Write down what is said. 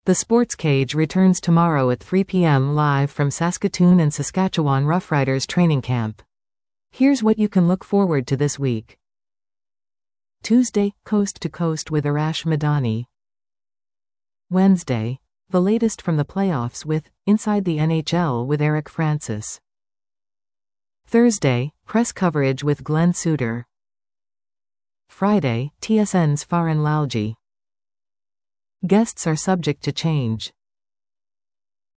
The Sports Cage returns tomorrow at 3 p.m. live from Saskatoon and Saskatchewan Roughriders training camp. Here's what you can look forward to this week. Tuesday, Coast to Coast with Arash Madani. Wednesday, the latest from the playoffs with Inside the NHL with Eric Francis. Thursday, press coverage with Glenn Suter. Friday, TSN's Faran Lalji. Guests are subject to change.